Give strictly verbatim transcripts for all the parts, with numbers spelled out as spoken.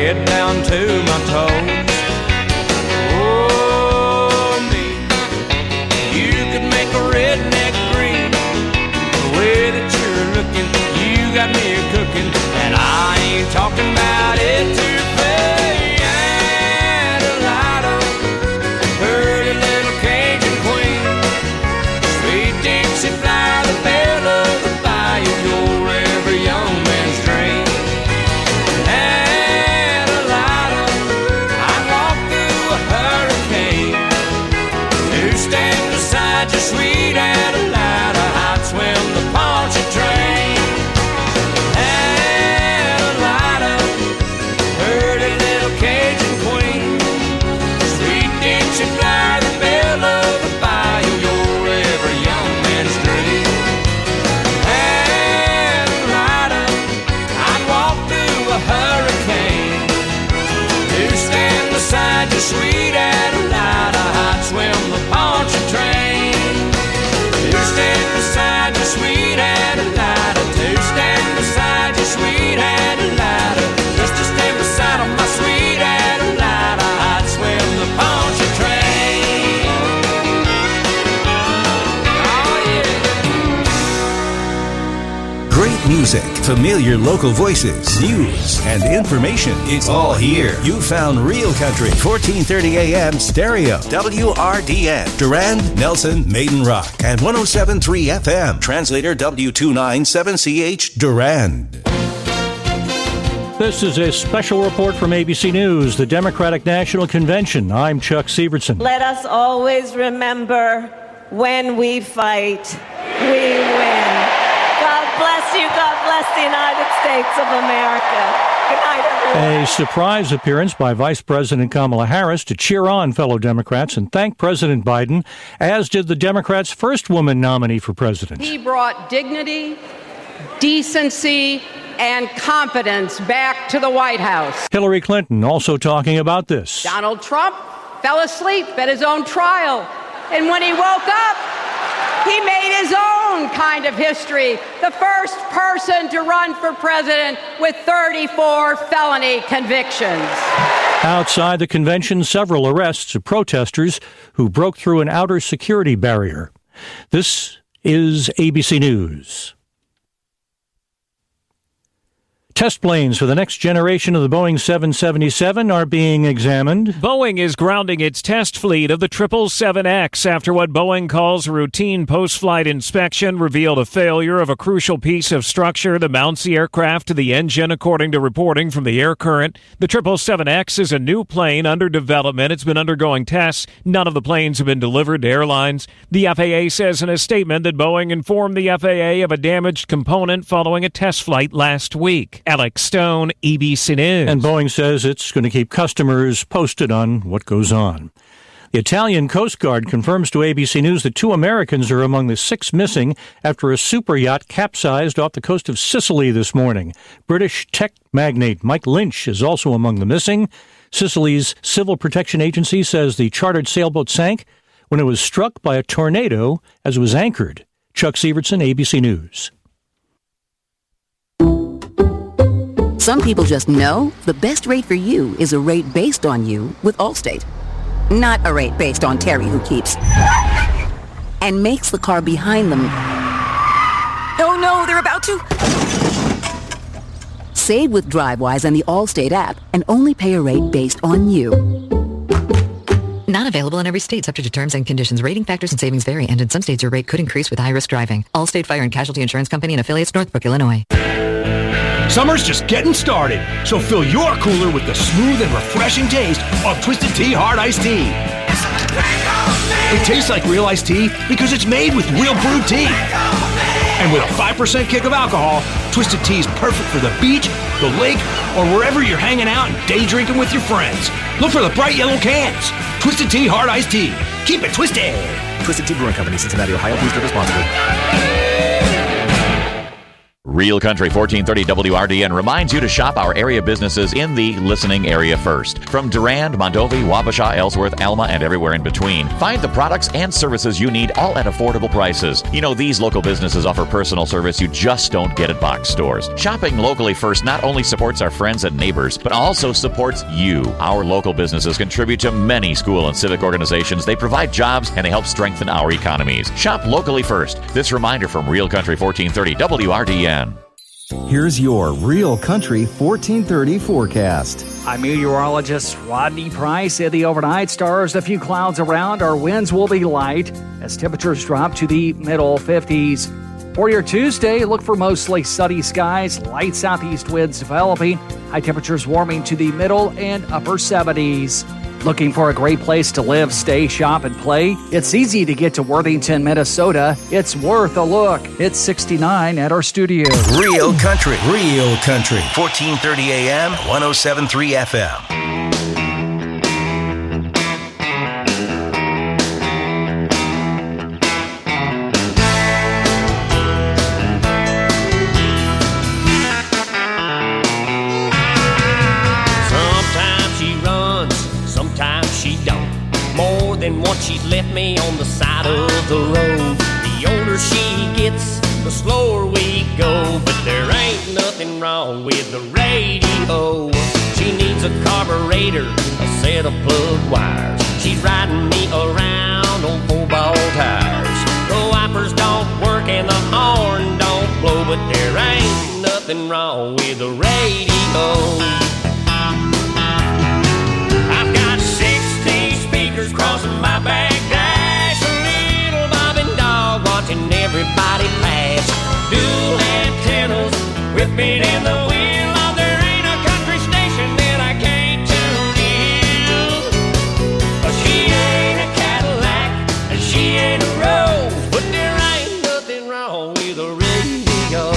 head down to my toes. Oh, me, you could make a redneck green. The way that you're looking, you got me cooking, and I ain't talking about it to pay. Adelida, pretty little Cajun queen, sweet Dixie fly, the belle of the bayou, you're every young man's dream. Adelida, I'd walk through a hurricane to stand beside you, sweet Adelida, I'd swim the Pontchartrain. Adelida, pretty little Cajun queen, sweet Dixie fly, the belle of the bayou, you're every young man's dream. Adelida, I'd walk through a hurricane to stand beside you, sweet Adelida, I'd swim the Pontchartrain. To stand beside you, sweet Adelida, to stand beside you, sweet Adelida, just to stand beside of my sweet Adelida, I'd swim the Pontchartrain. Oh yeah. Great music, familiar local voices, news, and information. It's all here. You found Real Country, fourteen thirty a.m. stereo, W R D N, Durand, Nelson, Maiden Rock, and one oh seven point three F M. Translator W two ninety-seven C H, Durand. This is a special report from A B C News, the Democratic National Convention. I'm Chuck Sievertson. Let us always remember, when we fight, we win. God bless you. God bless the United States of America. Good night, everyone. A surprise appearance by Vice President Kamala Harris to cheer on fellow Democrats and thank President Biden, as did the Democrats' first woman nominee for president. He brought dignity, decency, and competence back to the White House. Hillary Clinton also talking about this. Donald Trump fell asleep at his own trial, and when he woke up, he made his own kind of history. The first person to run for president with thirty-four felony convictions. Outside the convention, several arrests of protesters who broke through an outer security barrier. This is A B C News. Test planes for the next generation of the Boeing seven seventy-seven are being examined. Boeing is grounding its test fleet of the triple seven X after what Boeing calls routine post-flight inspection revealed a failure of a crucial piece of structure that mounts the aircraft to the engine, according to reporting from the Air Current. The triple seven X is a new plane under development. It's been undergoing tests. None of the planes have been delivered to airlines. The F A A says in a statement that Boeing informed the F A A of a damaged component following a test flight last week. Alex Stone, A B C News. And Boeing says it's going to keep customers posted on what goes on. The Italian Coast Guard confirms to A B C News that two Americans are among the six missing after a super yacht capsized off the coast of Sicily this morning. British tech magnate Mike Lynch is also among the missing. Sicily's Civil Protection Agency says the chartered sailboat sank when it was struck by a tornado as it was anchored. Chuck Sievertson, A B C News. Some people just know the best rate for you is a rate based on you with Allstate. Not a rate based on Terry who keeps and makes the car behind them. Oh no, they're about to. Save with DriveWise and the Allstate app and only pay a rate based on you. Not available in every state, subject to terms and conditions. Rating factors and savings vary, and in some states your rate could increase with high-risk driving. Allstate Fire and Casualty Insurance Company and affiliates, Northbrook, Illinois. Summer's just getting started, so fill your cooler with the smooth and refreshing taste of Twisted Tea Hard Iced Tea. It tastes like real iced tea because it's made with real brewed tea. And with a five percent kick of alcohol, Twisted Tea is perfect for the beach, the lake, or wherever you're hanging out and day drinking with your friends. Look for the bright yellow cans. Twisted Tea Hard Iced Tea. Keep it twisted. Twisted Tea Brewing Company, Cincinnati, Ohio. Please drink responsibly. Real Country fourteen thirty W R D N reminds you to shop our area businesses in the listening area first. From Durand, Mondovi, Wabasha, Ellsworth, Alma, and everywhere in between. Find the products and services you need, all at affordable prices. You know, these local businesses offer personal service you just don't get at box stores. Shopping locally first not only supports our friends and neighbors, but also supports you. Our local businesses contribute to many school and civic organizations. They provide jobs and they help strengthen our economies. Shop locally first. This reminder from Real Country fourteen thirty W R D N. Here's your Real Country fourteen thirty forecast. I'm meteorologist Rodney Price. In the overnight, stars, a few clouds around. Our winds will be light as temperatures drop to the middle fifties. For your Tuesday, look for mostly sunny skies, light southeast winds developing, high temperatures warming to the middle and upper seventies. Looking for a great place to live, stay, shop, and play? It's easy to get to Worthington, Minnesota. It's worth a look. It's sixty-nine at our studio. Real Country, Real Country, fourteen thirty A M, one oh seven point three F M. Than what she's left me on the side of the road. The older she gets, the slower we go. But there ain't nothing wrong with the radio. She needs a carburetor, a set of plug wires. She's riding me around on four-ball tires. The wipers don't work and the horn don't blow. But there ain't nothing wrong with the radio. Crossing my back dash, a little bobbing dog watching everybody pass. Dual antennas whipping in the wind. Oh, there ain't a country station that I can't tune in. Oh, she ain't a Cadillac and she ain't a Rose, but there ain't nothing wrong with a radio.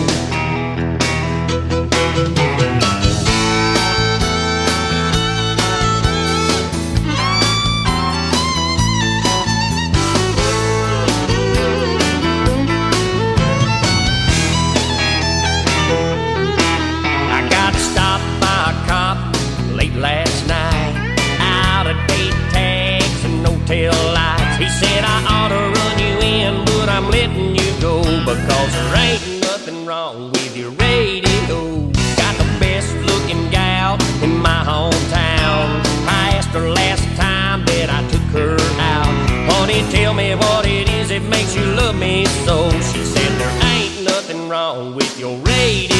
Last night, out of date tags and no tail lights. He said I ought to run you in, but I'm letting you go because there ain't nothing wrong with your radio. Got the best looking gal in my hometown. I asked her last time that I took her out. Honey, tell me what it is that makes you love me so. She said there ain't nothing wrong with your radio.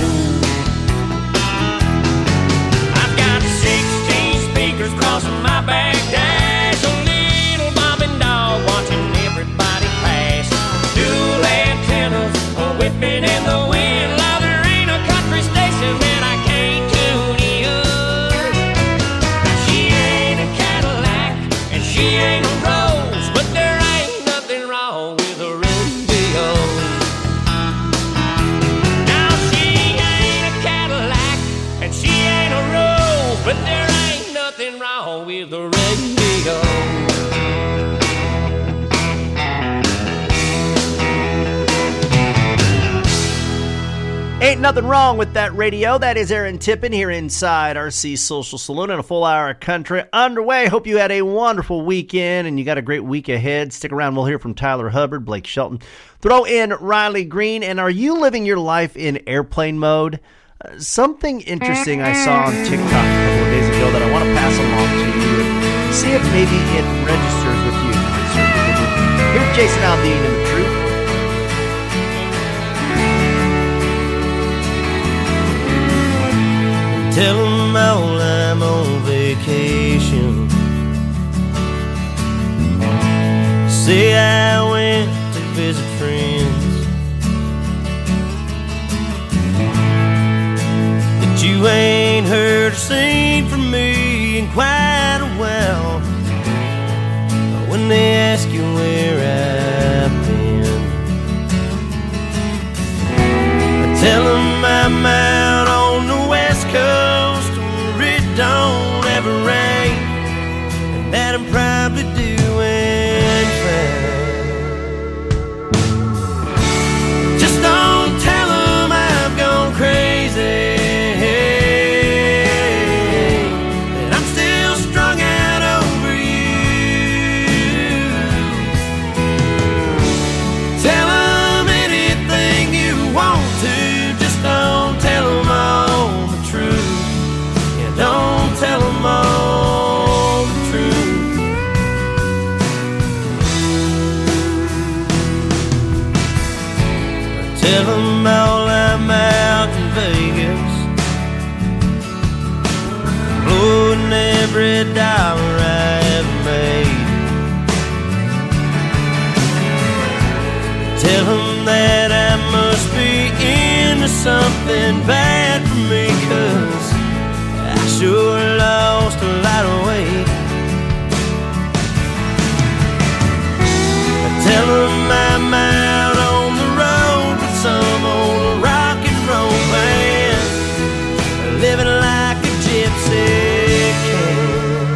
Crossing my back dash, a little bobbing dog watching everybody pass. Dual antennas whipping in the wind. Now there ain't a country station that I can't tune in. She ain't a Cadillac and she ain't a Rose, but there ain't nothing wrong with a radio. Now she ain't a Cadillac and she ain't a Rose, but there ain't nothing wrong with the radio. Ain't nothing wrong with that radio. That is Aaron Tippin here inside R C Social Saloon and a full hour of country underway. Hope you had a wonderful weekend and you got a great week ahead. Stick around. We'll hear from Tyler Hubbard, Blake Shelton. Throw in Riley Green. And are you living your life in airplane mode? Uh, something interesting I saw on TikTok a couple of days ago that I want to pass along to you and see if maybe it registers with you. Here's Jason Aldean and The Truth. Tell them all I'm on vacation. Say I went to visit friends. You ain't heard or seen from me in quite a while. When they ask you where I've been, I tell them I'm out on the west coast where it don't ever rain, and that I'm probably doing fine. Just don't tell them Tell them all I'm out in Vegas, blowing every dollar I ever made. Tell them that I must be into something bad for me, 'cause I sure lost a lot of weight. Tell them I'm out on the road with some old rock and roll band, living like a gypsy can.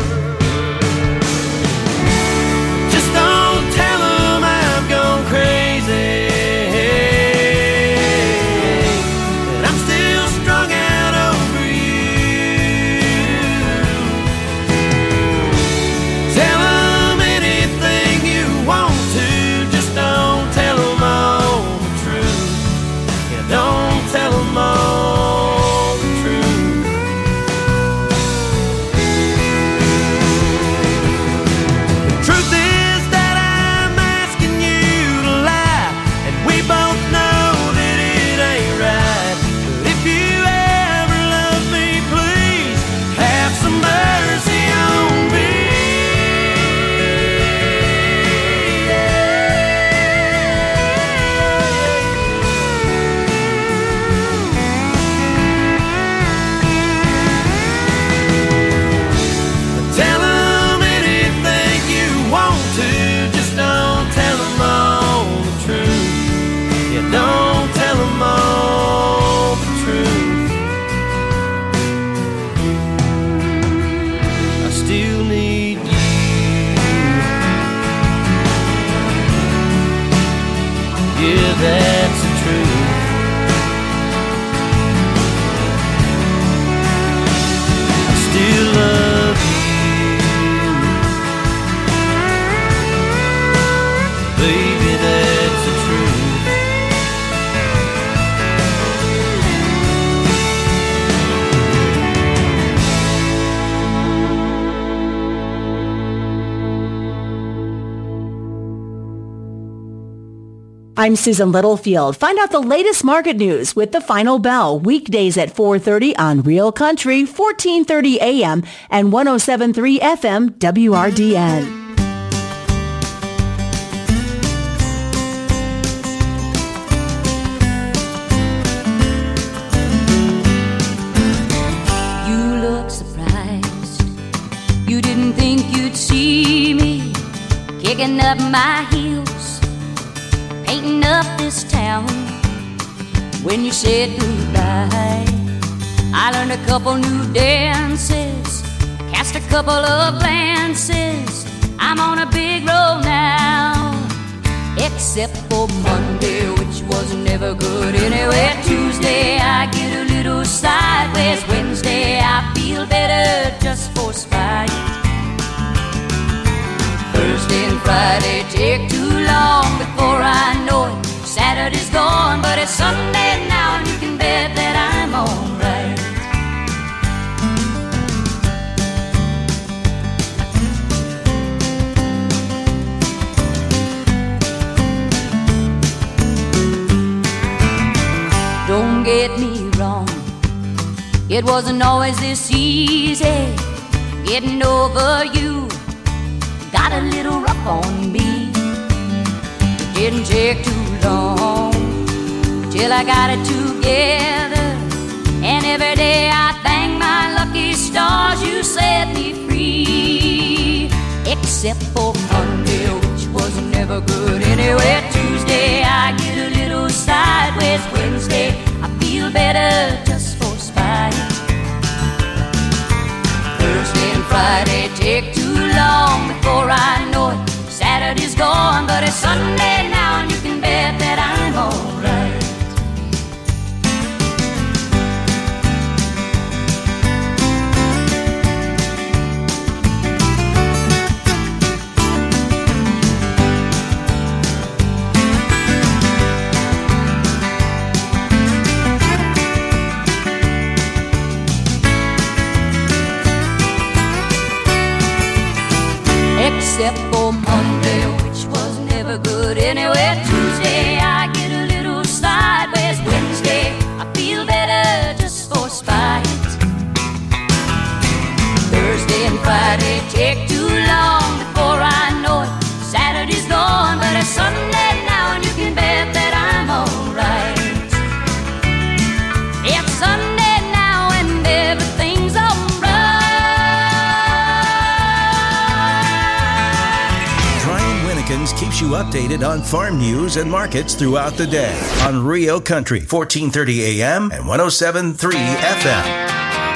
Just don't tell them I've gone crazy, and I'm still strung out over you. Tell them anything you want to, just don't tell them all the truth. Yeah, don't tell them all the truth. The truth is that I'm asking you to lie, and we both know that it ain't right. But if you ever love me, please have some mercy on me. Tell them anything you want to, just don't tell them all the truth. Yeah, don't tell them all the truth. I still need you. Yeah, that's the truth. I still love you. Baby, that's the truth. I'm Susan Littlefield. Find out the latest market news with The Final Bell, weekdays at four thirty on Real Country, fourteen thirty A M and one oh seven point three F M W R D N. You look surprised. You didn't think you'd see me kicking up my heels, painting up this town. When you said goodbye, I learned a couple new dances, cast a couple of glances. I'm on a big road now, except for Monday, which was never good anyway. Tuesday, I get a little sideways. Wednesday, I feel better just for spite. Thursday and Friday take too long before I know it. Saturday's gone, but it's Sunday now, and you can bet that I'm alright. Don't get me wrong, it wasn't always this easy getting over you. Got a little rough on me. It didn't take too long till I got it together, and every day I thank my lucky stars you set me free. Except for Monday, which was never good anyway. Tuesday, I get a little sideways. Wednesday, I feel better just for spite. Thursday and Friday take too long before I know it. Saturday's gone, but it's Sunday now, and you can bet that I'm alright. Except for Monday, which was never good anyway. Tuesday, I get a little sideways. updated on farm news and markets throughout the day on Rio Country, fourteen thirty A M and one oh seven point three F M.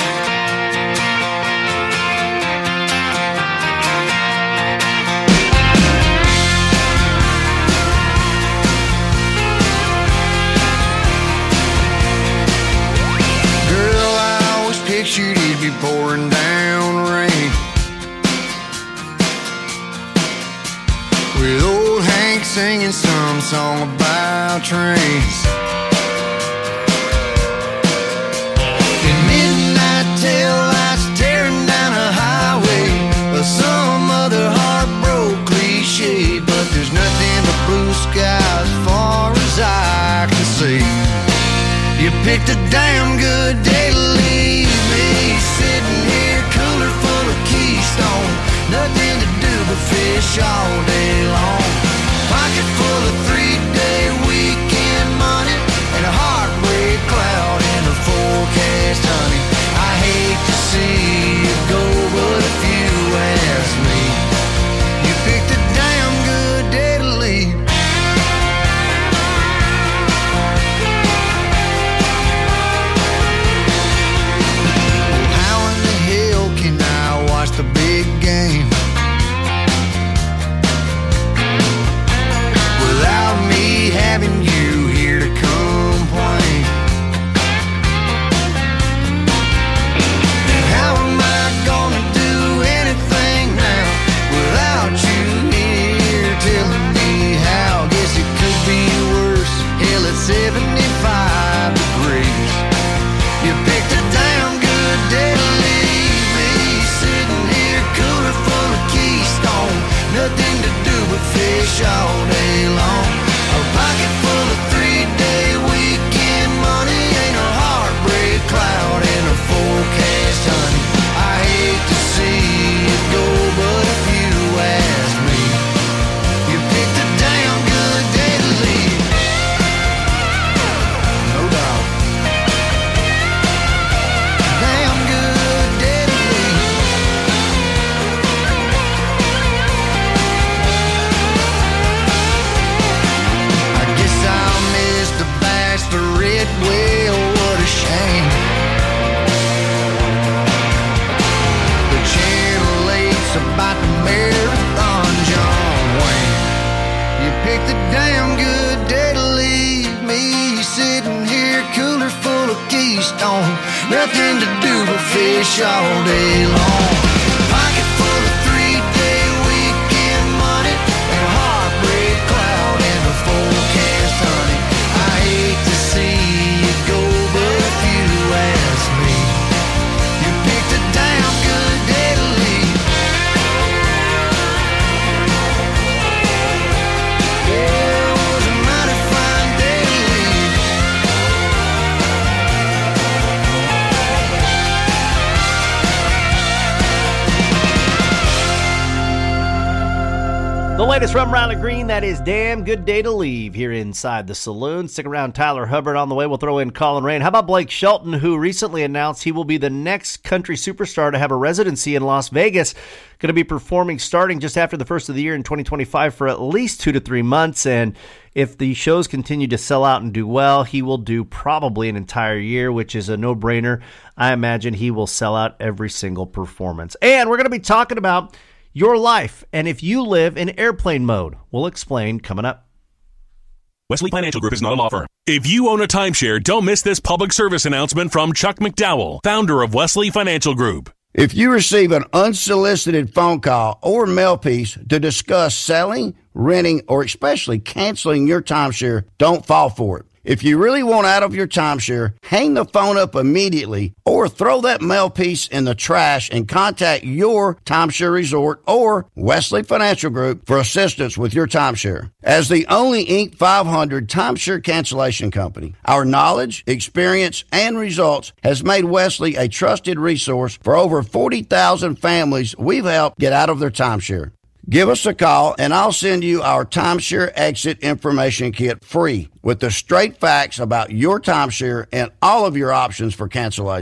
Pictured it'd be pouring down rain, with old Hank singing some song about trains. And midnight tail lights tearing down a highway, or some other heartbroken cliche. But there's nothing but blue skies as far as I can see. You picked a damn good day to leave me, sitting here, cooler full of Keystone. Nothing to do but fish all day long. Pocket full of three-day weekend money, and a heartbreak cloud in the forecast, honey. I hate to see you go, but if you ask me, you picked a damn good day to leave. The big game without me having you here to complain. How am I gonna do anything now without you here telling me how? Guess it could be worse. Hell, it's seventy-five degrees. You picked a damn good day to leave. Nothing to do but fish all day long. A pocket full of three-day weekend money, ain't a heartbreak cloud in a forecast, honey. I hate to see it go, but if you ask me, you picked a damn good day to leave. No doubt. Damn good day to leave. The red whale, what a shame. The Channel eight's about the marathon, John Wayne. You picked a damn good day to leave me, sitting here, cooler full of Keystone. Nothing to do but fish all day long. Pocket full of three-day weekend money, and a heartbreak cloud in the forecast, honey. I hate to see you go, but if you ask me, you picked a damn good day to leave. Yeah, it was a mighty fine day to leave. The latest from Riley Green, that is Damn Good Day to Leave here inside the saloon. Stick around, Tyler Hubbard on the way. We'll throw in Colin Rain. How about Blake Shelton, who recently announced he will be the next country superstar to have a residency in Las Vegas. Going to be performing starting just after the first of the year in twenty twenty-five for at least two to three months. And if the shows continue to sell out and do well, he will do probably an entire year, which is a no-brainer. I imagine he will sell out every single performance. And we're going to be talking about your life, and if you live in airplane mode. We'll explain coming up. Wesley Financial Group is not a law firm. If you own a timeshare, don't miss this public service announcement from Chuck McDowell, founder of Wesley Financial Group. If you receive an unsolicited phone call or mail piece to discuss selling, renting, or especially canceling your timeshare, don't fall for it. If you really want out of your timeshare, hang the phone up immediately or throw that mail piece in the trash and contact your timeshare resort or Wesley Financial Group for assistance with your timeshare. As the only Inc five hundred timeshare cancellation company, our knowledge, experience, and results has made Wesley a trusted resource for over forty thousand families we've helped get out of their timeshare. Give us a call, and I'll send you our timeshare exit information kit free with the straight facts about your timeshare and all of your options for cancellation.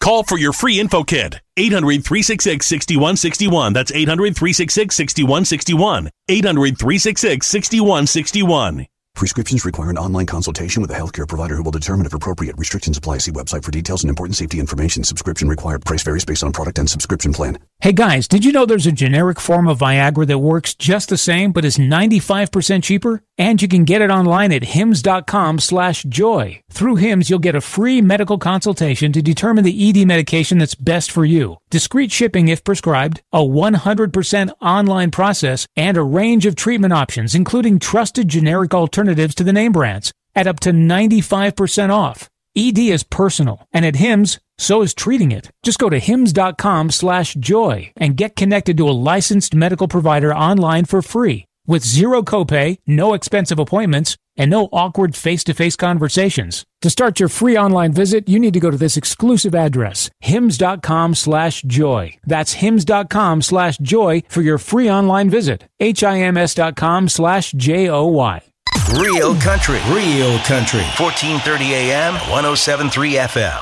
Call for your free info kit. eight hundred, three six six, six one six one. That's eight hundred, three six six, six one six one. eight hundred, three six six, six one six one. Prescriptions require an online consultation with a healthcare provider who will determine if appropriate. Restrictions apply. See website for details and important safety information. Subscription required. Price varies based on product and subscription plan. Hey guys, did you know there's a generic form of Viagra that works just the same but is ninety-five percent cheaper? And you can get it online at hims.com slash joy. Through Hims, you'll get a free medical consultation to determine the E D medication that's best for you. Discreet shipping if prescribed, a one hundred percent online process, and a range of treatment options, including trusted generic alternatives to the name brands, at up to ninety-five percent off. E D is personal, and at Hims, so is treating it. Just go to hims.com slash joy and get connected to a licensed medical provider online for free. With zero copay, no expensive appointments, and no awkward face-to-face conversations. To start your free online visit, you need to go to this exclusive address, hims.com slash joy. That's hims.com slash joy for your free online visit. H-I-M-S.com slash J-O-Y. Real country, real country. fourteen thirty A M, one oh seven point three F M.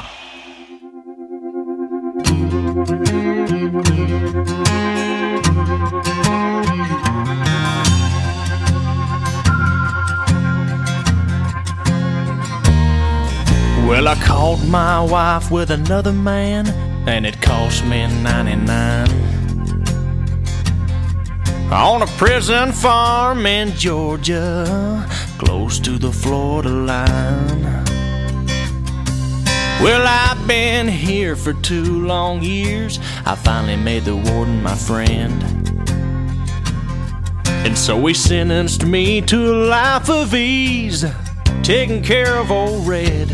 Well, I caught my wife with another man, and it cost me ninety-nine. On a prison farm in Georgia, close to the Florida line. Well, I've been here for two long years. I finally made the warden my friend. And so he sentenced me to a life of ease, taking care of old Red.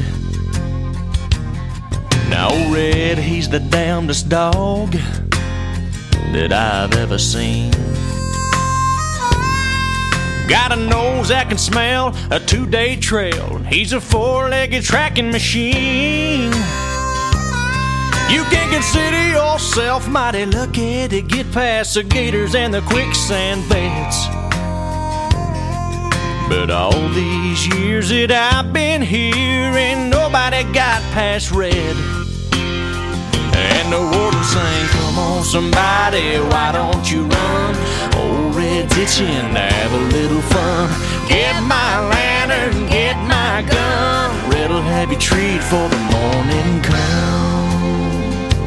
Now old Red, he's the damnedest dog that I've ever seen. Got a nose that can smell a two-day trail. He's a four-legged tracking machine. You can consider yourself mighty lucky to get past the gators and the quicksand beds. But all these years that I've been here, ain't nobody got past Red. And the warden sang, come on somebody, why don't you run? Old Red's itching to have a little fun. Get my lantern, get my gun. Red'll have you treat for the morning come.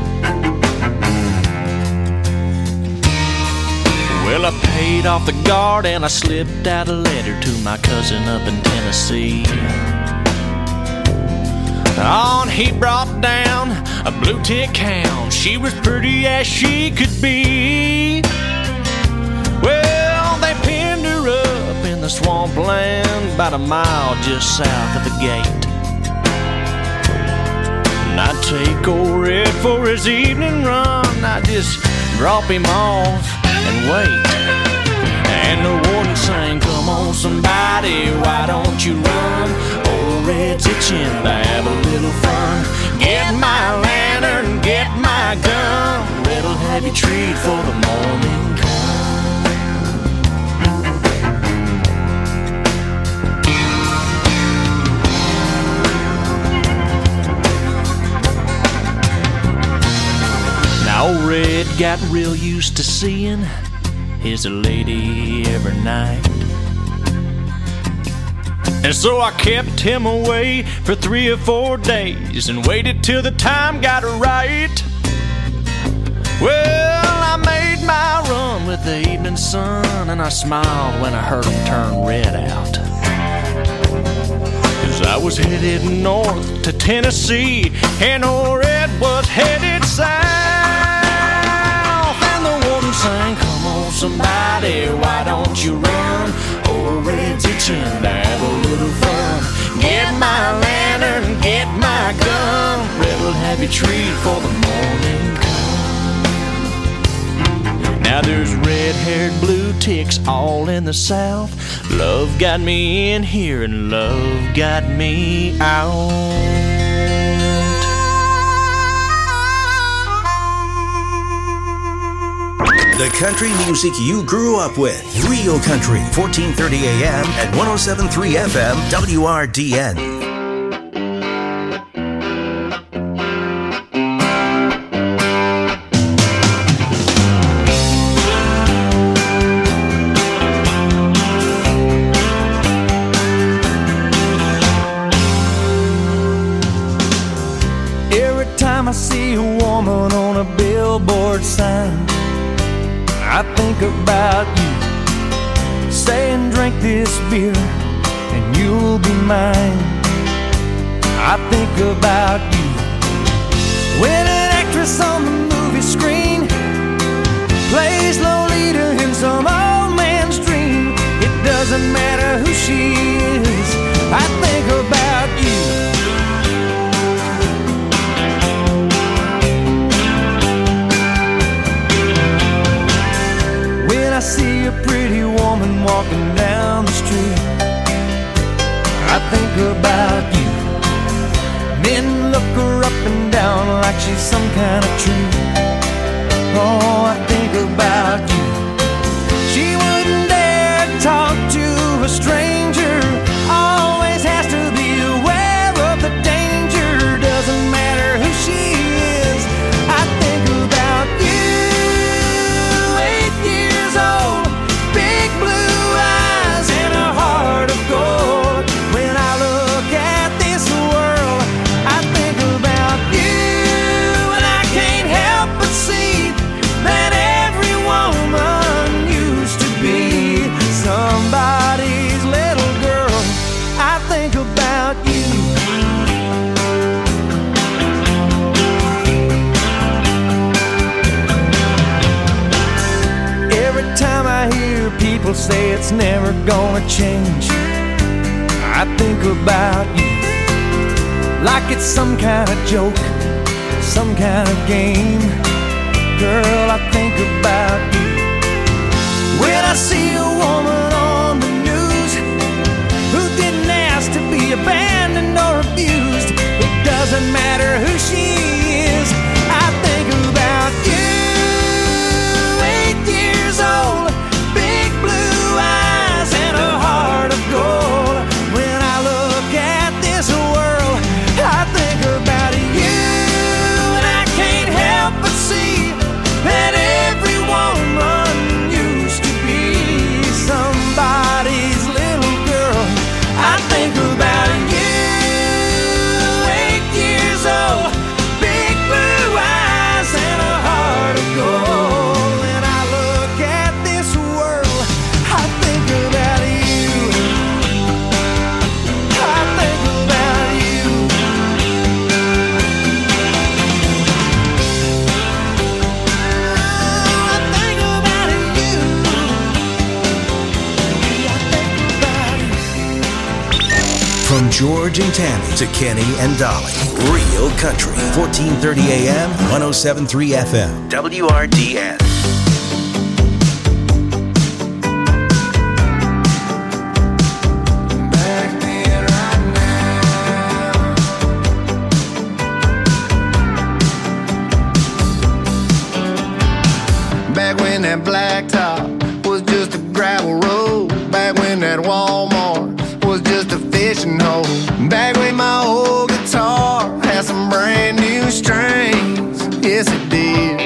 Well, I paid off the guard and I slipped out a letter to my cousin up in Tennessee. On he brought down a blue tick hound. She was pretty as she could be. Well, they pinned her up in the swampland about a mile just south of the gate. And I'd take old Red for his evening run. I'd just drop him off and wait. And the warden sang, come on somebody, why don't you run? Old Red's itching to have a little fun. Get my lantern, get my gun. Red'll have you treat for the morning come. Now old Red got real used to seeing his lady every night. And so I kept him away for three or four days and waited till the time got right. Well, I made my run with the evening sun, and I smiled when I heard him turn Red out. 'Cause I was headed north to Tennessee, and old Red was headed south. And the warden sang, come on somebody, why don't you run? Old Red's itching to have a little fun. Get my lantern, get my gun. Red'll have you treat for the morning come. Now there's red-haired blue ticks all in the south. Love got me in here and love got me out. The country music you grew up with. Real Country, fourteen thirty A M and one oh seven point three F M W R D N. I think about you, saying drink this beer and you'll be mine. I think about you when an actress on the movie screen plays Lolita in some old man's dream. It doesn't matter who she is, I think about you. When I see a pretty woman walking down the street, I think about you. Men look her up and down like she's some kind of treat. Oh, I think about you. She wouldn't dare talk to a stranger, always has to be aware of the danger. Doesn't matter who she is, I think about you. Eight years old, big blue eyes and a heart of gold. When I look at this world, I think about you, and I can't help but see that every woman used to be somebody's little girl. I think about you. Every time I hear people say it's never gonna change, I think about you like it's some kind of joke, some kind of game. Girl, I think about you when I see a woman on the news who didn't ask to be abandoned or abused. It doesn't matter who she is, I think about you. Eight years old, big blue eyes and a heart of gold. When I look at this world, I think about you, and I can't help but see that every woman used to be somebody's little girl. I think about you. Eight years old, big blue eyes and a heart of gold. When I look at this world, I think about you. I think about you. I think about you. From George and Tammy to Kenny and Dolly. Real Country. fourteen thirty A M, one oh seven point three F M. W R D N. Back when that blacktop was just a gravel road. Back when that Walmart was just a fishing hole. Back when my old guitar had some brand new strings. Yes, it did.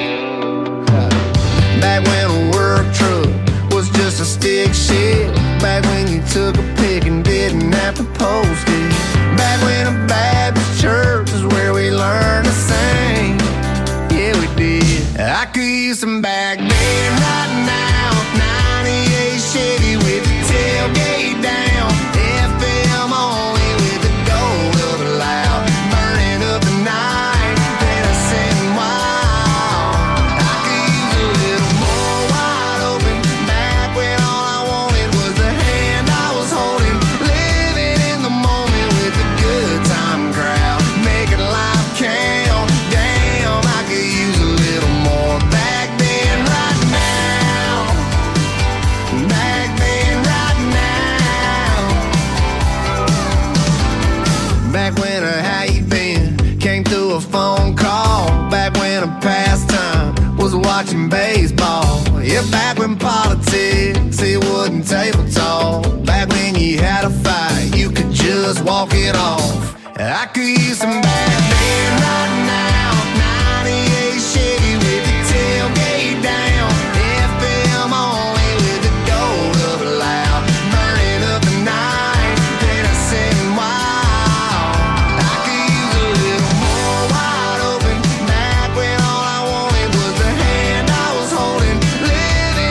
Back when a work truck was just a stick shift. Back when you took a pick and didn't have to post it. Back when a Baptist church is where we learned to sing. Yeah, we did. I could use some back then right now. ninety-eight Chevy with the tailgate down. F M only with the gold of a loud. Burning up the night, then I sitting wild. I could use a little more wide open. Back when all I wanted was the hand I was holding. Living in the moment with a good time crowd. Making life count. Damn, I could use a little more back then right now. Back then right now. Back when a how you been came through a phone call. Back when a pastime was watching baseball. Yeah, back when politics, it wasn't table talk. Back when you had a fight, you could just walk it off. I could use some back then right now. ninety-eight Chevy with the tailgate down. F M only with the gold of a loud. Burning up the night, then I sitting wild. I could use a little more wide open. Back when all I wanted was the hand I was holding. Living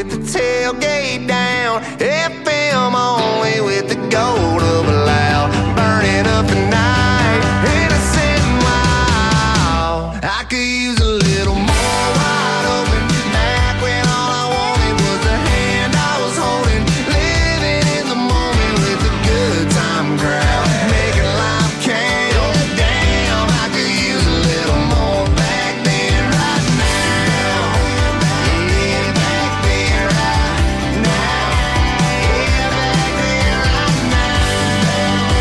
with the tailgate down. F M only with the gold of a loud. Burning up the night, innocent and wild. I could use a little more wide open back when all I wanted was the hand I was holding. Living in the moment with a good time crowd. Making life count. Damn, I could use a little more back then right now. Yeah, back then right now. Yeah, back then right now.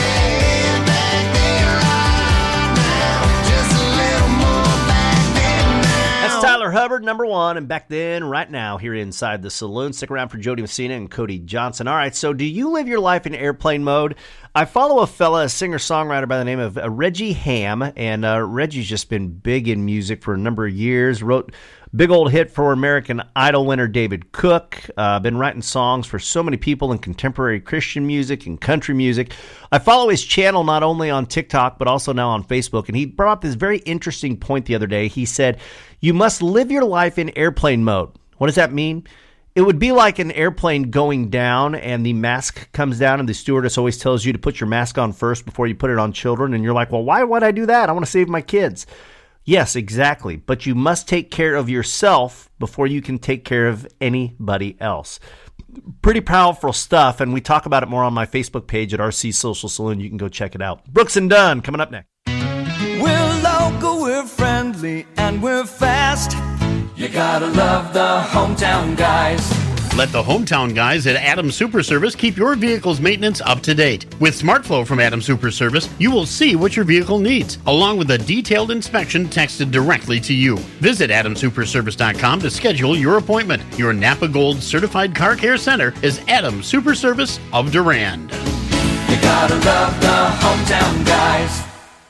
Yeah, back then right now. Just a little more back then now. That's Tyler Hubbard, number one, and Back Then, Right Now, here inside the saloon. Stick around for Jody Messina and Cody Johnson. All right, so do you live your life in airplane mode? I follow a fella, a singer-songwriter by the name of uh, Reggie Ham, and uh, Reggie's just been big in music for a number of years. Wrote big old hit for American Idol winner David Cook. Uh, been writing songs for so many people in contemporary Christian music and country music. I follow his channel not only on TikTok, but also now on Facebook, and he brought up this very interesting point the other day. He said, you must live your life in airplane mode. What does that mean? It would be like an airplane going down and the mask comes down and the stewardess always tells you to put your mask on first before you put it on children. And you're like, well, why would I do that? I want to save my kids. Yes, exactly. But you must take care of yourself before you can take care of anybody else. Pretty powerful stuff. And we talk about it more on my Facebook page at R C Social Saloon. You can go check it out. Brooks and Dunn coming up next. We're local, we're friendly, and we're fast. You gotta love the hometown guys. Let the hometown guys at Adams Super Service keep your vehicle's maintenance up to date. With SmartFlow from Adams Super Service, you will see what your vehicle needs, along with a detailed inspection texted directly to you. Visit adams super service dot com to schedule your appointment. Your Napa Gold Certified Car Care Center is Adams Super Service of Durand. You gotta love the hometown guys.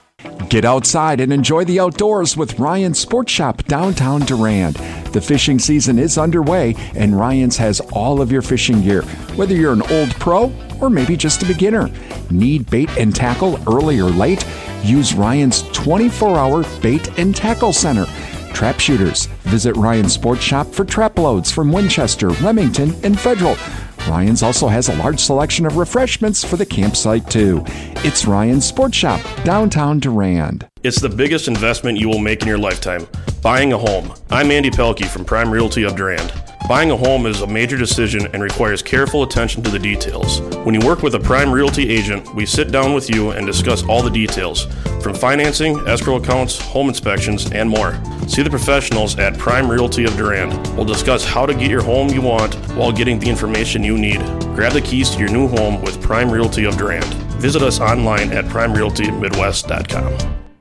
Get outside and enjoy the outdoors with Ryan's Sports Shop downtown Durand. The fishing season is underway, and Ryan's has all of your fishing gear, whether you're an old pro or maybe just a beginner. Need bait and tackle early or late? Use Ryan's twenty-four hour Bait and Tackle Center. Trap shooters, visit Ryan's Sports Shop for trap loads from Winchester, Remington, and Federal. Ryan's also has a large selection of refreshments for the campsite, too. It's Ryan's Sports Shop, downtown Durand. It's the biggest investment you will make in your lifetime, buying a home. I'm Andy Pelkey from Prime Realty of Durand. Buying a home is a major decision and requires careful attention to the details. When you work with a Prime Realty agent, we sit down with you and discuss all the details, from financing, escrow accounts, home inspections, and more. See the professionals at Prime Realty of Durand. We'll discuss how to get your home you want while getting the information you need. Grab the keys to your new home with Prime Realty of Durand. Visit us online at prime realty midwest dot com.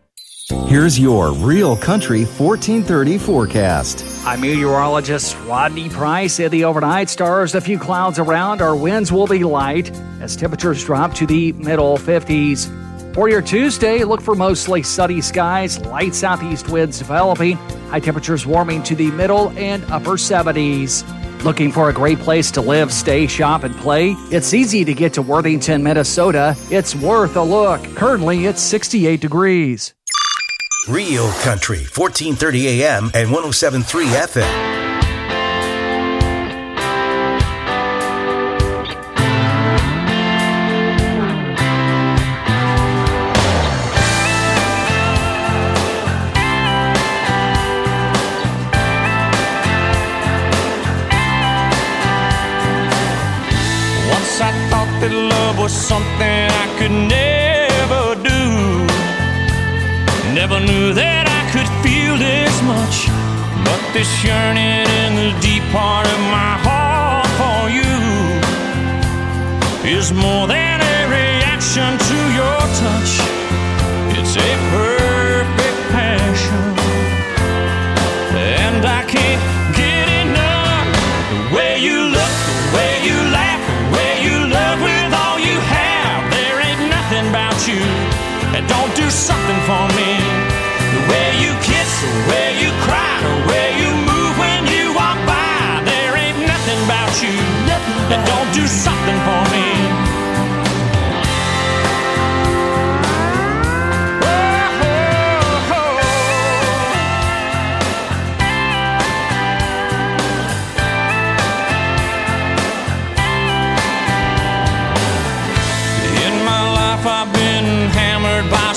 Here's your Real Country fourteen thirty forecast. I'm meteorologist Rodney Price. In the overnight, stars, a few clouds around. Our winds will be light as temperatures drop to the middle fifties. For your Tuesday, look for mostly sunny skies, light southeast winds developing, high temperatures warming to the middle and upper seventies. Looking for a great place to live, stay, shop, and play? It's easy to get to Worthington, Minnesota. It's worth a look. Currently, it's sixty-eight degrees. Real Country, fourteen thirty A M and one oh seven point three F M. Once I thought that love was something I could never do. Never knew that I could feel this much, but this yearning in the deep part of my heart for you is more than a reaction to your touch. It's a perfect passion, and I can't get enough. The way you look, the way you laugh, the way you love with all you have. There ain't nothing about you that don't do something for me. The way you kiss, the way you cry, the way you move when you walk by. There ain't nothing about you that don't do something for me.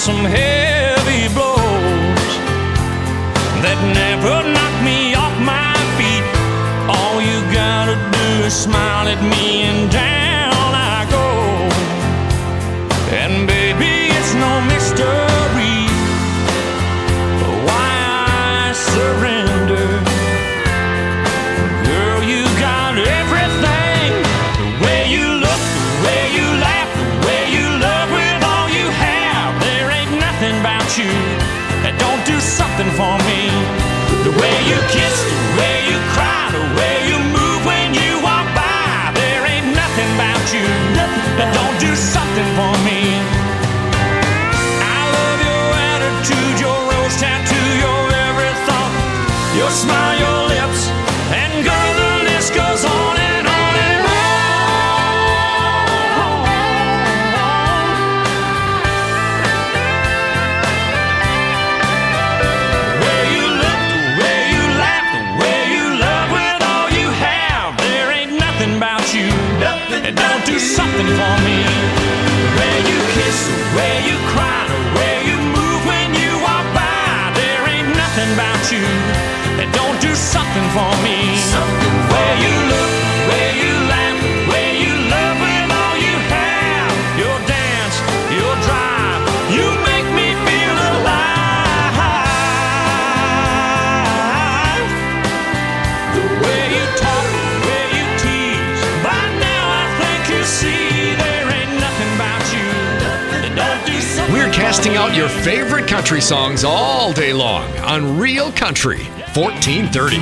some heavy blows that never knocked me off my feet. All you gotta do is smile at me and down I go. And baby, it's no mystery why I surrender. Girl, you got everything. The way you look, the way you laugh, the way you love with all you have. There ain't nothing about you that don't do something for me. The way you kiss, the way you cry, the way you move when you walk by. There ain't nothing about you that don't do something for me. I love your attitude, your rose tattoo, your every thought, your smile, your lips, and girl, the list goes on and on and on. The way you look, the way you laugh, the way you love with all you have. There ain't nothing about you that don't do something for me. The way you kiss, the way you cry, the way you move when you walk by. There ain't nothing about you that don't do something for me. Something the way you look, the way you laugh, the way you love with all you have. Your dance, your drive, you make me feel alive. The way you talk, the way you tease. By now I think you see there ain't nothing about you that don't do something. We're casting out your favorite country songs all day long on Real Country fourteen thirty.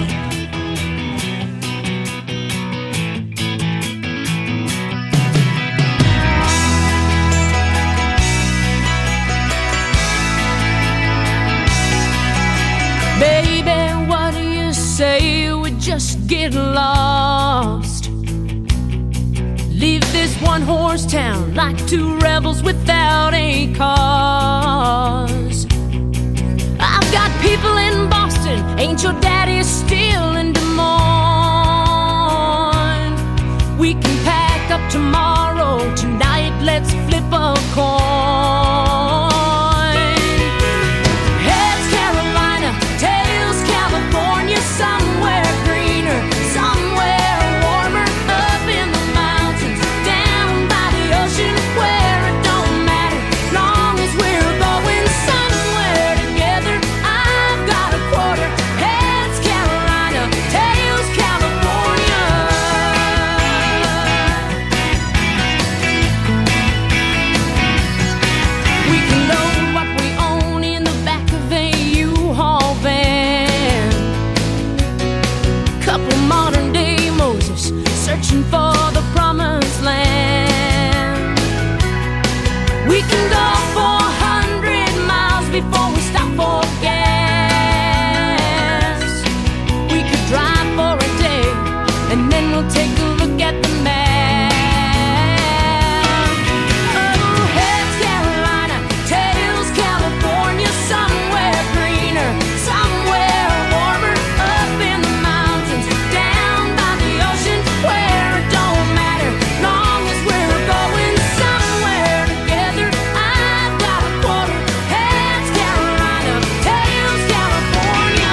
Baby, what do you say we just get lost? Leave this one horse town like two rebels without a cause. I've got people in Boston, ain't your daddy still in Des Moines? We can pack up tomorrow, tonight let's flip a coin. Heads Carolina, tails California, somewhere greener, somewhere warmer, up in the mountains, down by the ocean, where it don't matter, long as we're going somewhere together. I've got a quarter. Heads Carolina, tails California. We can load what we own in the back of a U-Haul van. Couple modern day Moses searching for the promised land. We can go four hundred miles before we stop for gas. We could drive for a day and then we'll take a look at the map. Oh, heads Carolina, tails California, somewhere greener, somewhere warmer, up in the mountains, down by the ocean, where it don't matter, long as we're going somewhere together. I've got a quarter. Heads Carolina, tails California.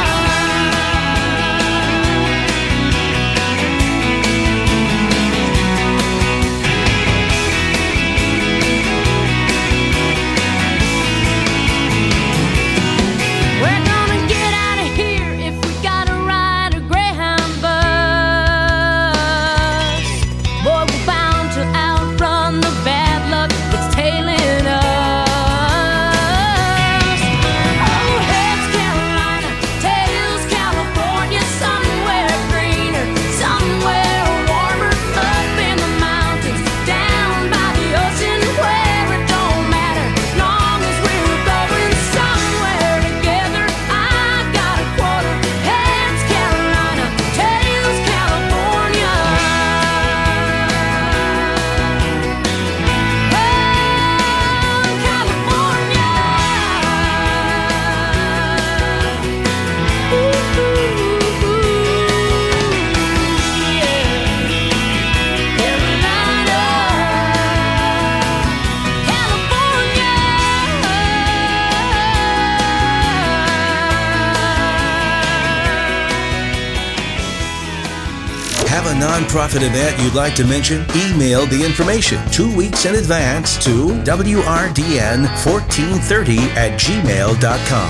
nonprofit event you'd like to mention? Email the information two weeks in advance to W R D N fourteen thirty at gmail dot com.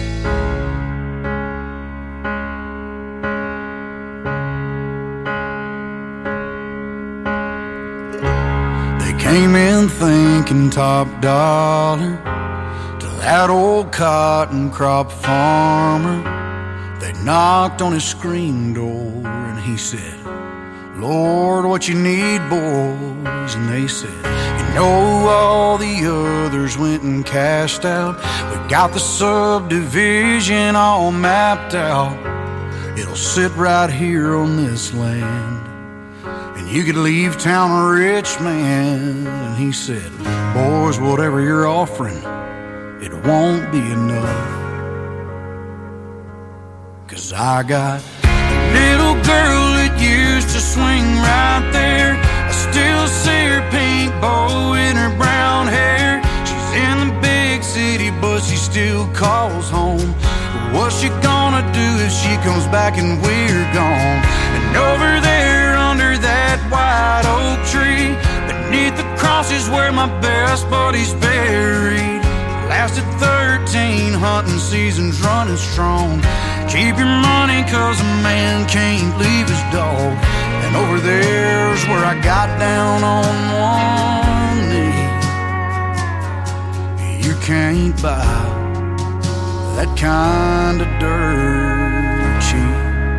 Came in thinking top dollar to that old cotton crop farmer. They knocked on his screen door and he said, Lord, what you need, boys? And they said, you know all the others went and cashed out. We got the subdivision all mapped out. It'll sit right here on this land. You could leave town a rich man. And he said, boys, whatever you're offering, it won't be enough. Cause I got a little girl that used to swing right there. I still see her pink bow in her brown hair. She's in the big city, but she still calls home. What's she gonna do if she comes back and we're gone? And over there under that white oak tree, beneath the cross is where my best buddy's buried. Lasted thirteen hunting seasons running strong. Keep your money cause a man can't leave his dog. And over there's where I got down on one knee. You can't buy that kind of dirt cheap.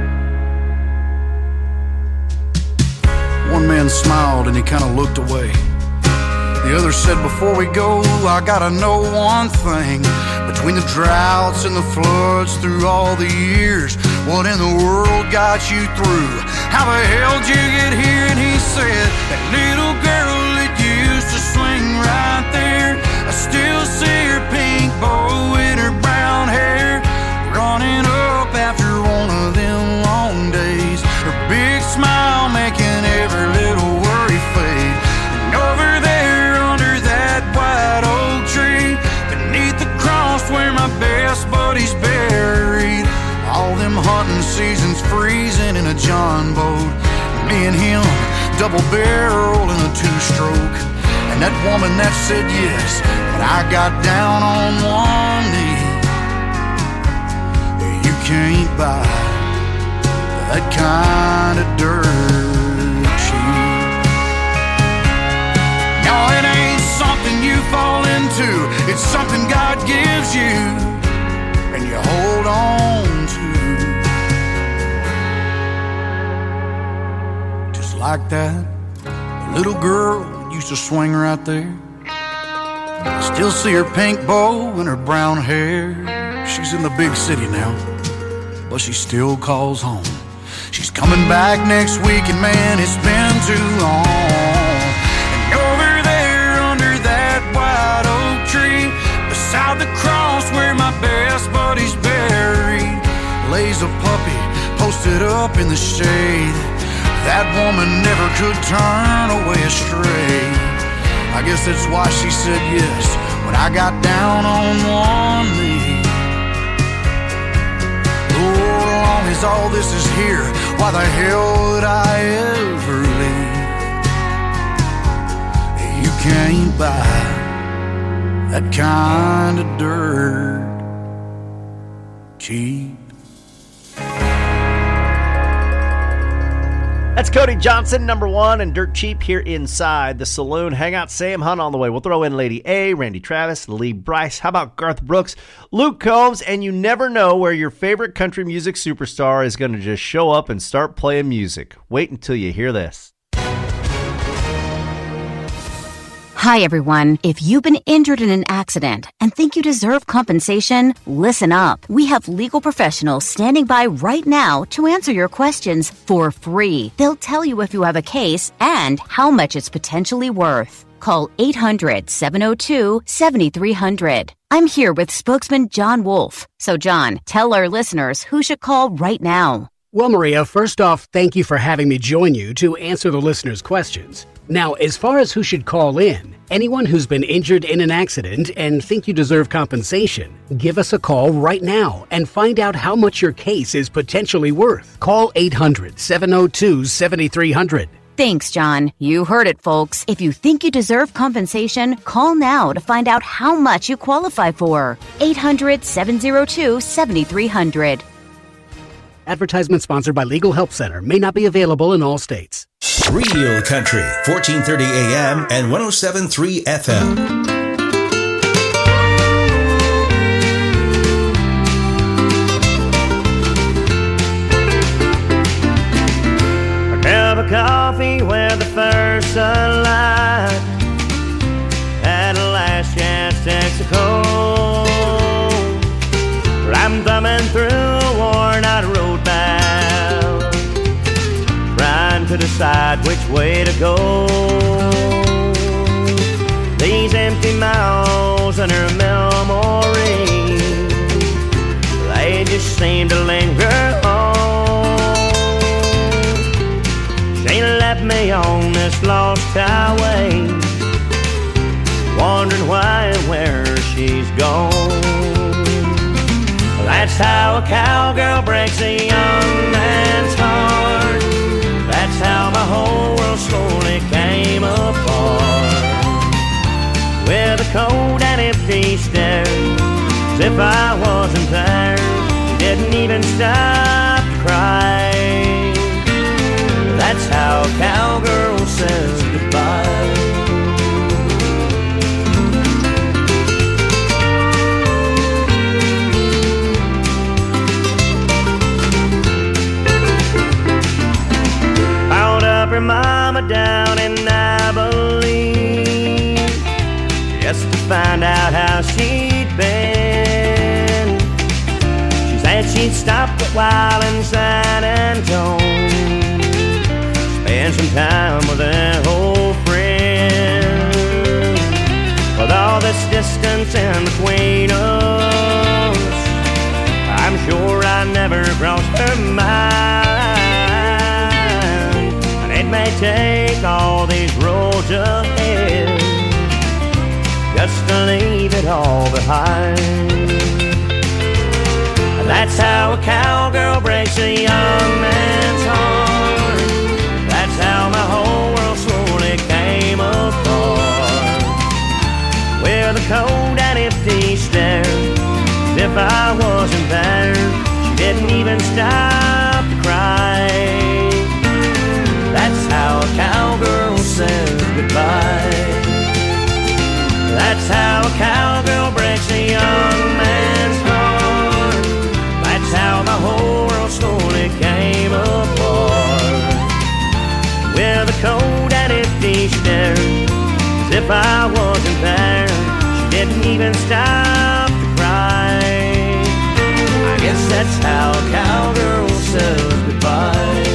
One man smiled and he kind of looked away. The other said, before we go, I gotta know one thing. Between the droughts and the floods through all the years, what in the world got you through? How the hell did you get here? And he said, that little girl that used to swing right there, I still see her pink bow in her brown hair, running up after one of them long days. Her big smile making every little worry fade. And over there under that white oak tree, beneath the cross where my best buddy's buried, all them hunting seasons freezing in a John boat, me and him double barrel in a two-stroke. And that woman that said yes, but I got down on one knee. You can't buy that kind of dirt cheap. No, it ain't something you fall into. It's something God gives you and you hold on to. Just like that little girl used to swing right there. Still see her pink bow and her brown hair. She's in the big city now, but she still calls home. She's coming back next week, and man, it's been too long. And over there under that white oak tree, beside the cross where my best buddy's buried, lays a puppy posted up in the shade. That woman never could turn away astray. I guess that's why she said yes when I got down on one knee. Lord, as long as all this is here, why the hell would I ever leave? You can't buy that kind of dirt cheap. That's Cody Johnson, number one, and Dirt Cheap here inside the saloon. Hang out, Sam Hunt on the way. We'll throw in Lady A, Randy Travis, Lee Bryce. How about Garth Brooks, Luke Combs? And you never know where your favorite country music superstar is going to just show up and start playing music. Wait until you hear this. Hi, everyone. If you've been injured in an accident and think you deserve compensation, listen up. We have legal professionals standing by right now to answer your questions for free. They'll tell you if you have a case and how much it's potentially worth. Call eight hundred, seven oh two, seven three hundred. I'm here with spokesman John Wolf. So, John, tell our listeners who should call right now. Well, Maria, first off, thank you for having me join you to answer the listeners' questions. Now, as far as who should call in, anyone who's been injured in an accident and think you deserve compensation, give us a call right now and find out how much your case is potentially worth. Call eight hundred, seven oh two, seven three hundred. Thanks, John. You heard it, folks. If you think you deserve compensation, call now to find out how much you qualify for. eight hundred, seven oh two, seven three hundred. Advertisement sponsored by Legal Help Center. May not be available in all states. Real Country, fourteen thirty A M and one oh seven point three F M. Cup of coffee where the first sunlight at a last chance Texaco. I'm thumbing through a worn out road map, trying to decide which way to go. These empty miles in her memory, they just seem to linger on. She left me on this lost highway, wondering why and where she's gone. That's how a cowgirl breaks a young man's heart. That's how my whole world slowly came apart. With a cold and empty stare, as if I wasn't there. She didn't even stop to cry. That's how a cowgirl says goodbye. Her mama down in Abilene, just to find out how she'd been. She said she'd stop a while in San Antone, spend some time with an old friend. With all this distance in between us, I'm sure I never crossed her mind. It may take all these roads ahead just to leave it all behind. And that's how a cowgirl breaks a young man's heart. That's how my whole world slowly came apart. With a cold and empty stare, as if I wasn't there. She didn't even stop to cry. That's how a cowgirl says goodbye. That's how a cowgirl breaks a young man's heart. That's how my whole world slowly came apart. With a cold and empty stare, as if I wasn't there. She didn't even stop to cry. I guess that's how a cowgirl says goodbye.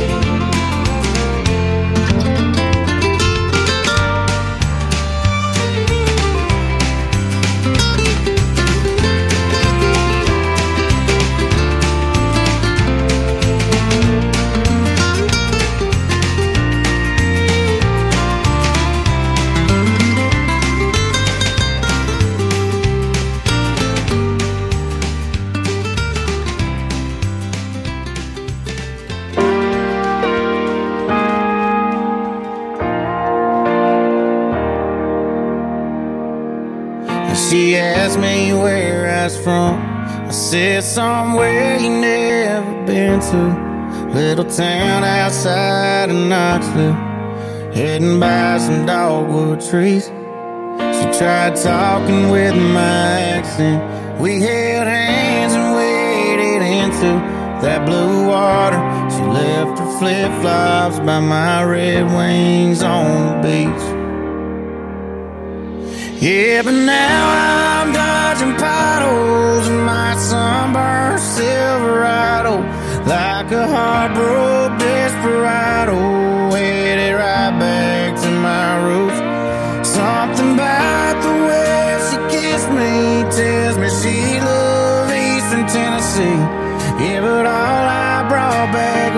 She asked me where I was from. I said somewhere you never been to. Little town outside of Knoxville, heading by some dogwood trees. She tried talking with my accent. We held hands and waded into that blue water. She left her flip-flops by my Red Wings on the beach. Yeah, but now I'm dodging potholes in my sunburned Silverado, like a heartbroken desperado, headed right back to my roots. Something about the way she kissed me tells me she loved Eastern Tennessee. Yeah, but all I brought back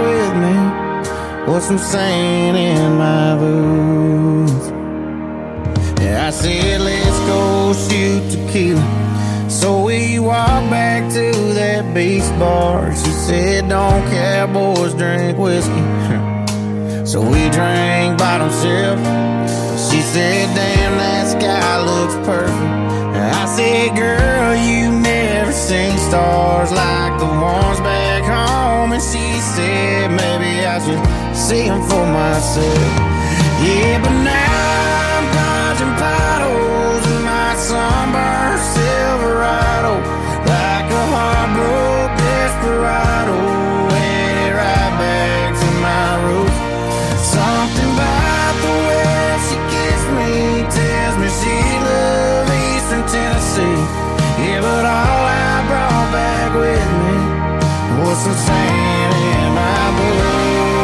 with some sand in my boots. Yeah, I said, let's go shoot tequila. So we walked back to that beach bar. She said, don't cowboys drink whiskey. So we drank bottom sip. She said, damn, that sky looks perfect. I said, girl, you never seen stars like the ones back home. And she said, maybe I should see them for myself. Yeah, but now I'm dodging potholes in my sunburned Silverado, like a heartbroken desperado, headed right back to my roots. Something about the way she gets me tells me she loves Eastern Tennessee. Yeah, but all I brought back with me was some sand in my boots.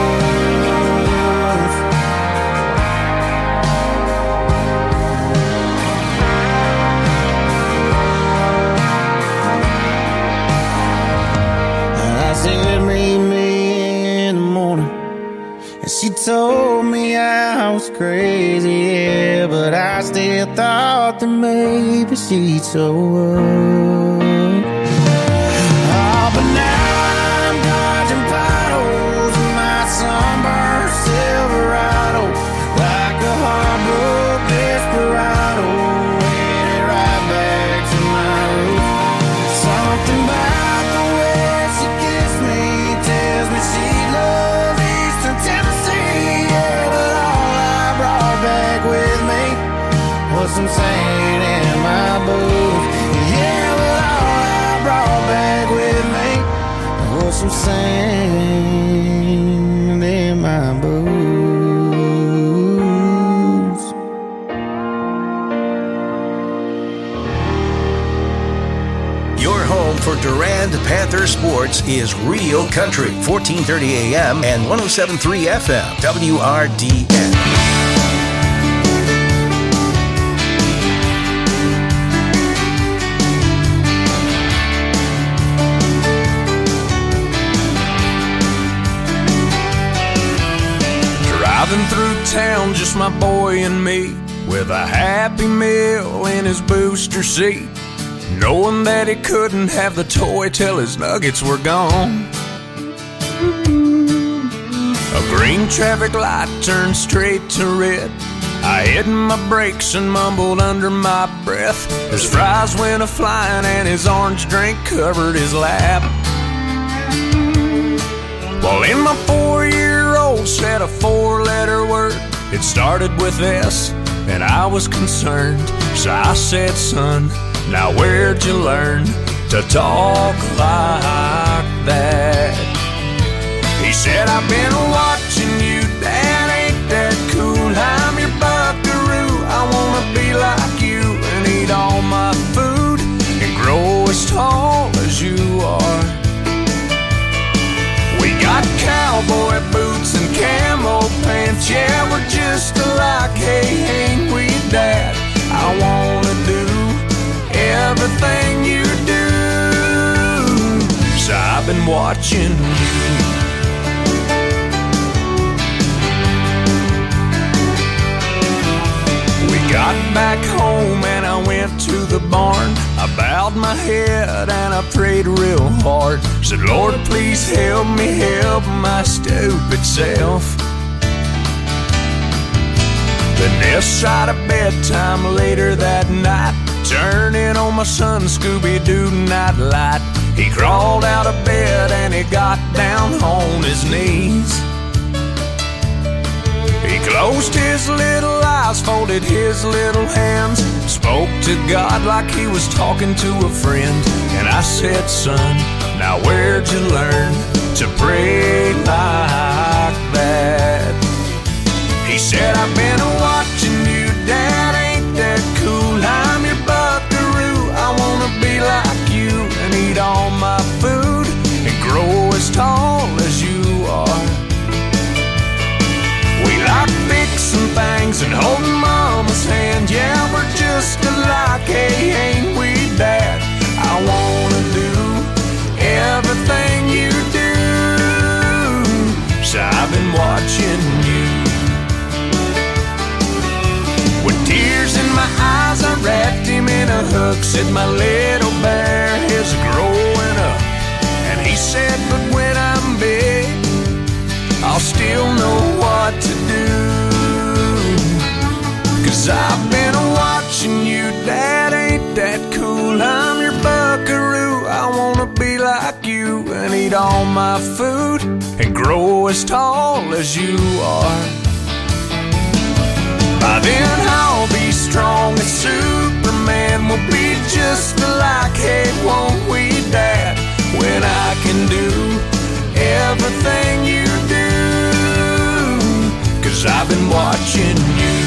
I said, meet me in the morning. And she told me I was crazy, yeah, but I still thought that maybe she'd show up. Oh, but now I'm dodging potholes in my sunburned Silverado, like a heartbroken desperado, headed right back to my roots. Something about the way she gets me tells me she loves Eastern Tennessee. Yeah, but all I brought back with me was some sand in my boots. Yeah, but all I brought back with me was some sand in my boots. Your home for Durand Panther sports is Real Country, fourteen thirty A M and one oh seven point three F M, W R D N. Driving through town, just my boy and me, with a Happy Meal in his booster seat, knowing that he couldn't have the toy till his nuggets were gone. A green traffic light turned straight to red. I hit my brakes and mumbled under my breath as fries went a-flying and his orange drink covered his lap. Well, in my four-year-old said a four-letter word. It started with S, and I was concerned. So I said, son, now where'd you learn to talk like that? He said, I've been watching you, Dad, ain't that cool? I'm your buckaroo, I wanna be like you and eat all my food and grow as tall as you are. We got cowboy boots and camo pants, yeah, we're just alike, hey, ain't we, Dad? I wanna do everything you do, so I've been watching you. We got back home and I went to the barn. I bowed my head and I prayed real hard. Said, Lord, please help me help my stupid self. Then this side of bedtime later that night, turning on my son Scooby-Doo nightlight. He crawled out of bed and he got down on his knees. He closed his little eyes, folded his little hands, spoke to God like he was talking to a friend. And I said, son, now where'd you learn to pray like that? He said, I've been watching you, Dad, ain't that cool? I'm your buckaroo, I wanna be like you and eat all my food and grow as tall as you are. We like fixing things and holding Mama's hand, yeah, we're just alike, hey, ain't we, Dad? I wanna do everything you do, so I've been watching look, said my little bear is growing up. And he said, but when I'm big, I'll still know what to do. Cause I've been watching you, Dad, ain't that cool? I'm your buckaroo, I wanna be like you and eat all my food and grow as tall as you are. By then I'll be strong as Superman, we'll be just alike, hey, won't we, Dad? When I can do everything you do, cause I've been watching you.